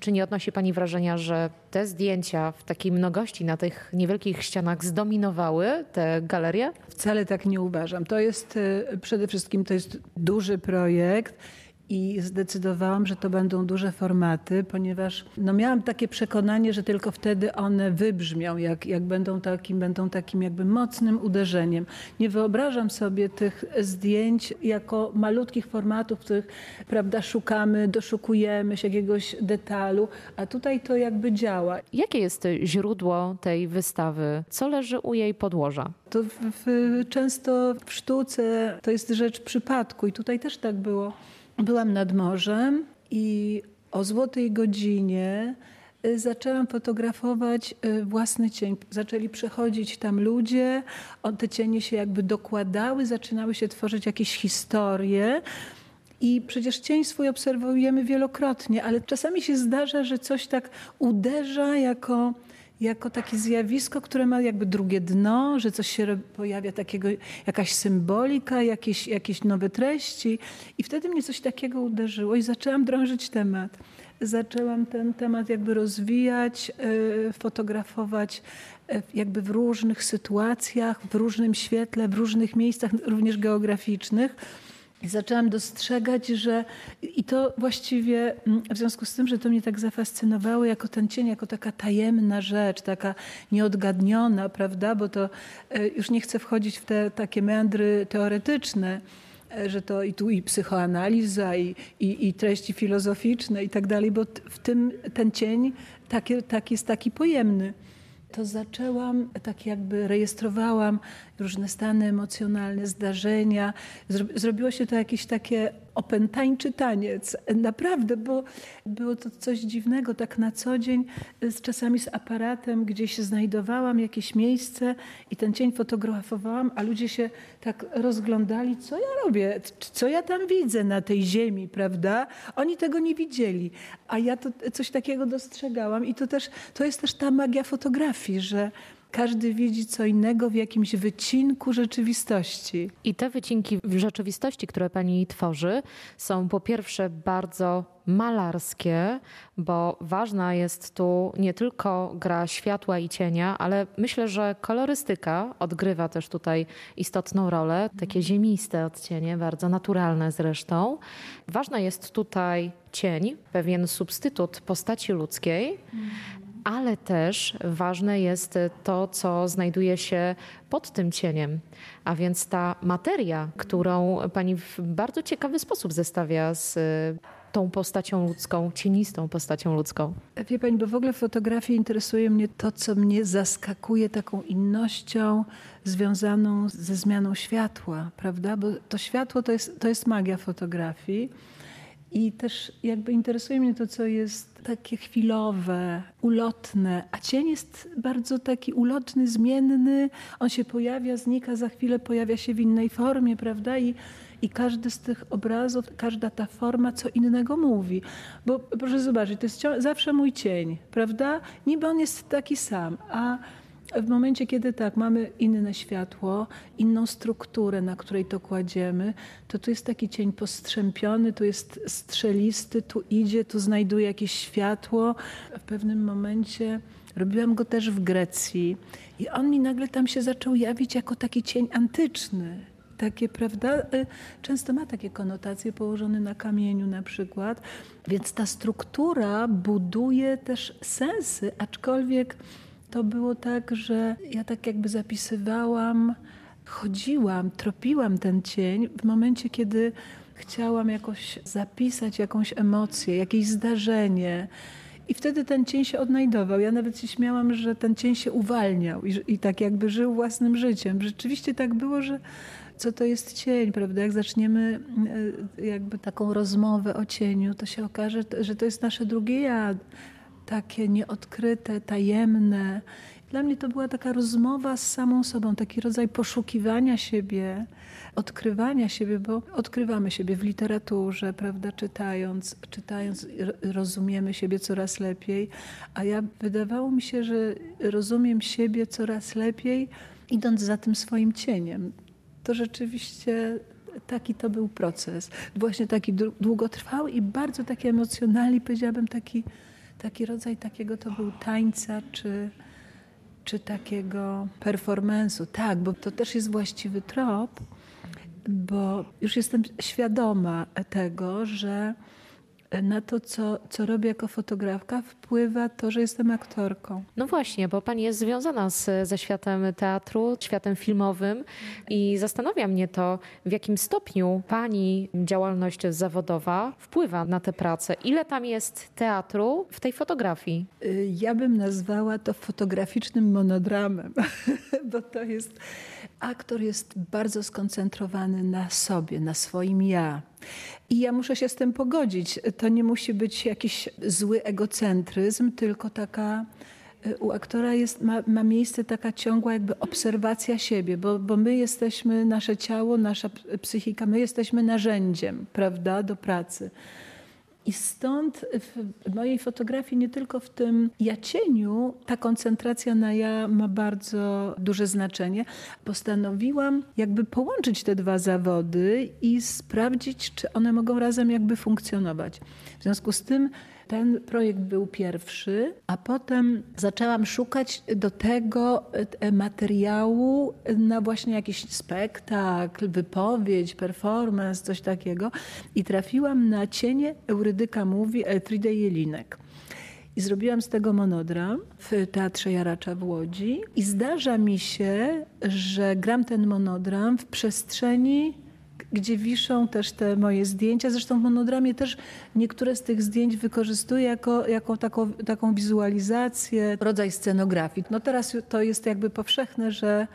Czy nie odnosi pani wrażenia, że te zdjęcia w takiej mnogości na tych niewielkich ścianach zdominowały tę galerię? Wcale tak nie uważam. To jest przede wszystkim to jest duży projekt i zdecydowałam, że to będą duże formaty, ponieważ miałam takie przekonanie, że tylko wtedy one wybrzmią, jak będą takim jakby mocnym uderzeniem. Nie wyobrażam sobie tych zdjęć jako malutkich formatów, w których, prawda, doszukujemy się jakiegoś detalu, a tutaj to jakby działa. Jakie jest źródło tej wystawy? Co leży u jej podłoża? To często w sztuce to jest rzecz przypadku i tutaj też tak było. Byłam nad morzem i o złotej godzinie zaczęłam fotografować własny cień. Zaczęli przechodzić tam ludzie, te cienie się jakby dokładały, zaczynały się tworzyć jakieś historie. I przecież cień swój obserwujemy wielokrotnie, ale czasami się zdarza, że coś tak uderza jako takie zjawisko, które ma jakby drugie dno, że coś się pojawia takiego, jakaś symbolika, jakieś nowe treści. I wtedy mnie coś takiego uderzyło i zaczęłam drążyć temat. Zaczęłam ten temat jakby rozwijać, fotografować jakby w różnych sytuacjach, w różnym świetle, w różnych miejscach, również geograficznych. I zaczęłam dostrzegać, że i to właściwie w związku z tym, że to mnie tak zafascynowało jako ten cień, jako taka tajemna rzecz, taka nieodgadniona, prawda, bo to już nie chcę wchodzić w te takie meandry teoretyczne, że to i tu i psychoanaliza, i treści filozoficzne i tak dalej, bo w tym ten cień jest taki pojemny. To zaczęłam, tak jakby rejestrowałam różne stany emocjonalne, zdarzenia. Zrobiło się to jakieś takie opętańczy taniec. Naprawdę, bo było to coś dziwnego, tak na co dzień. Czasami z aparatem gdzieś znajdowałam jakieś miejsce i ten cień fotografowałam, a ludzie się tak rozglądali, co ja robię, co ja tam widzę na tej ziemi, prawda? Oni tego nie widzieli, a ja to coś takiego dostrzegałam i to jest też ta magia fotografii, że każdy widzi co innego w jakimś wycinku rzeczywistości. I te wycinki w rzeczywistości, które pani tworzy, są po pierwsze bardzo malarskie, bo ważna jest tu nie tylko gra światła i cienia, ale myślę, że kolorystyka odgrywa też tutaj istotną rolę. Takie ziemiste odcienie, bardzo naturalne zresztą. Ważna jest tutaj cień, pewien substytut postaci ludzkiej, ale też ważne jest to, co znajduje się pod tym cieniem, a więc ta materia, którą pani w bardzo ciekawy sposób zestawia z tą postacią ludzką, cienistą postacią ludzką. Wie pani, bo w ogóle w fotografii interesuje mnie to, co mnie zaskakuje taką innością związaną ze zmianą światła, prawda? Bo to światło to jest magia fotografii. I też jakby interesuje mnie to, co jest takie chwilowe, ulotne, a cień jest bardzo taki ulotny, zmienny. On się pojawia, znika, za chwilę pojawia się w innej formie, prawda? I każdy z tych obrazów, każda ta forma co innego mówi. Bo proszę zobaczyć, to jest zawsze mój cień, prawda? Niby on jest taki sam, a w momencie, kiedy tak, mamy inne światło, inną strukturę, na której to kładziemy, to tu jest taki cień postrzępiony, tu jest strzelisty, tu idzie, tu znajduje jakieś światło. W pewnym momencie robiłam go też w Grecji i on mi nagle tam się zaczął jawić jako taki cień antyczny. Takie, prawda, często ma takie konotacje położone na kamieniu na przykład. Więc ta struktura buduje też sensy, aczkolwiek to było tak, że ja tak jakby zapisywałam, chodziłam, tropiłam ten cień w momencie, kiedy chciałam jakoś zapisać jakąś emocję, jakieś zdarzenie. I wtedy ten cień się odnajdował. Ja nawet się śmiałam, że ten cień się uwalniał i tak jakby żył własnym życiem. Rzeczywiście tak było, że co to jest cień, prawda? Jak zaczniemy jakby taką rozmowę o cieniu, to się okaże, że to jest nasze drugie ja. Takie nieodkryte, tajemne. Dla mnie to była taka rozmowa z samą sobą, taki rodzaj poszukiwania siebie, odkrywania siebie, bo odkrywamy siebie w literaturze, prawda, czytając rozumiemy siebie coraz lepiej, a wydawało mi się, że rozumiem siebie coraz lepiej, idąc za tym swoim cieniem. To rzeczywiście taki to był proces. Właśnie taki długotrwały i bardzo taki emocjonalny, powiedziałabym taki rodzaj takiego to był tańca czy takiego performance'u. Tak, bo to też jest właściwy trop, bo już jestem świadoma tego, że na to, co robię jako fotografka, wpływa to, że jestem aktorką. No właśnie, bo pani jest związana ze światem teatru, światem filmowym i zastanawia mnie to, w jakim stopniu pani działalność zawodowa wpływa na tę pracę. Ile tam jest teatru w tej fotografii? Ja bym nazwała to fotograficznym monodramem, bo to jest... Aktor jest bardzo skoncentrowany na sobie, na swoim ja. I ja muszę się z tym pogodzić. To nie musi być jakiś zły egocentryzm, tylko taka u aktora ma miejsce taka ciągła jakby obserwacja siebie, bo my jesteśmy, nasze ciało, nasza psychika, my jesteśmy narzędziem, prawda, do pracy. I stąd w mojej fotografii, nie tylko w tym ja-cieniu, ta koncentracja na ja ma bardzo duże znaczenie. Postanowiłam jakby połączyć te dwa zawody i sprawdzić, czy one mogą razem jakby funkcjonować. W związku z tym ten projekt był pierwszy, a potem zaczęłam szukać do tego materiału na właśnie jakiś spektakl, wypowiedź, performance, coś takiego. I trafiłam na Cienie Eurydyka Mówi Elfriede Jelinek. I zrobiłam z tego monodram w Teatrze Jaracza w Łodzi. I zdarza mi się, że gram ten monodram w przestrzeni, gdzie wiszą też te moje zdjęcia. Zresztą w monodramie też niektóre z tych zdjęć wykorzystuję jako taką wizualizację, rodzaj scenografii. No teraz to jest jakby powszechne, że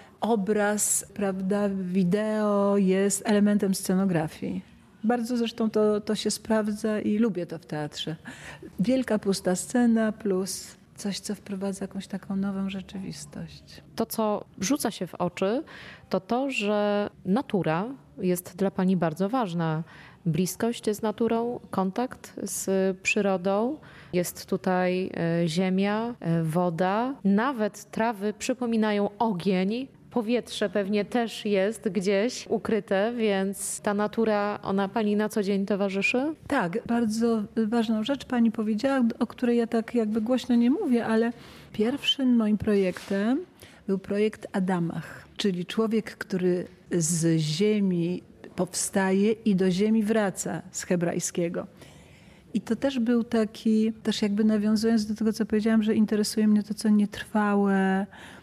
obraz, prawda, wideo jest elementem scenografii. Bardzo zresztą to się sprawdza i lubię to w teatrze. Wielka pusta scena plus coś, co wprowadza jakąś taką nową rzeczywistość. To, co rzuca się w oczy, to, że natura jest dla pani bardzo ważna. Bliskość z naturą, kontakt z przyrodą. Jest tutaj ziemia, woda. Nawet trawy przypominają ogień. Powietrze pewnie też jest gdzieś ukryte, więc ta natura, ona pani na co dzień towarzyszy? Tak, bardzo ważną rzecz pani powiedziała, o której ja tak jakby głośno nie mówię, ale pierwszym moim projektem był projekt Adamach, czyli człowiek, który z ziemi powstaje i do ziemi wraca z hebrajskiego. I to też był taki, też jakby nawiązując do tego, co powiedziałam, że interesuje mnie to, co nietrwałe,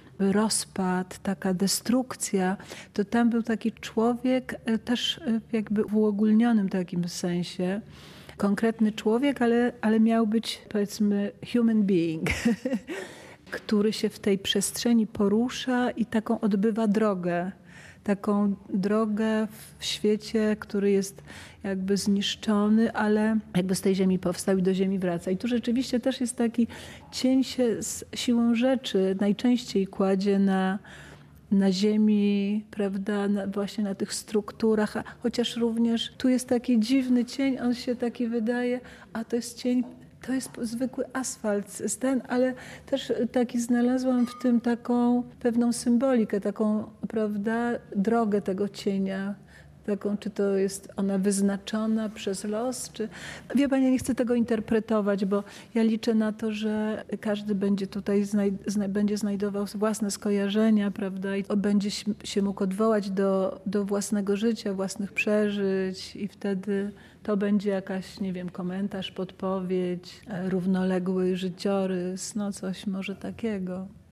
rozpad, taka destrukcja, to tam był taki człowiek też jakby w uogólnionym takim sensie. Konkretny człowiek, ale miał być, powiedzmy, human being, który się w tej przestrzeni porusza i taką odbywa drogę. Taką drogę w świecie, który jest jakby zniszczony, ale jakby z tej ziemi powstał i do ziemi wraca. I tu rzeczywiście też jest taki cień się z siłą rzeczy najczęściej kładzie na ziemi, prawda, właśnie na tych strukturach, chociaż również tu jest taki dziwny cień, on się taki wydaje, a to jest cień. To jest zwykły asfalt, ale też taki znalazłam w tym taką pewną symbolikę, taką, prawda, drogę tego cienia. Taką, czy to jest ona wyznaczona przez los, czy... Wie pani, ja nie chcę tego interpretować, bo ja liczę na to, że każdy będzie tutaj będzie znajdował własne skojarzenia, prawda, i będzie się mógł odwołać do własnego życia, własnych przeżyć i wtedy to będzie jakaś, nie wiem, komentarz, podpowiedź, równoległy życiorys, no coś może takiego.